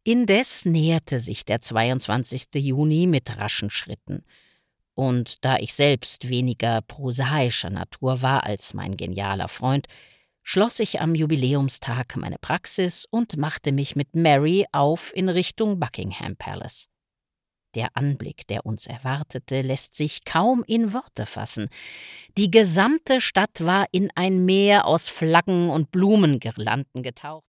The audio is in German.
Indes näherte sich der 22. Juni mit raschen Schritten. Und da ich selbst weniger prosaischer Natur war als mein genialer Freund, schloss ich am Jubiläumstag meine Praxis und machte mich mit Mary auf in Richtung Buckingham Palace. Der Anblick, der uns erwartete, lässt sich kaum in Worte fassen. Die gesamte Stadt war in ein Meer aus Flaggen und Blumengirlanden getaucht.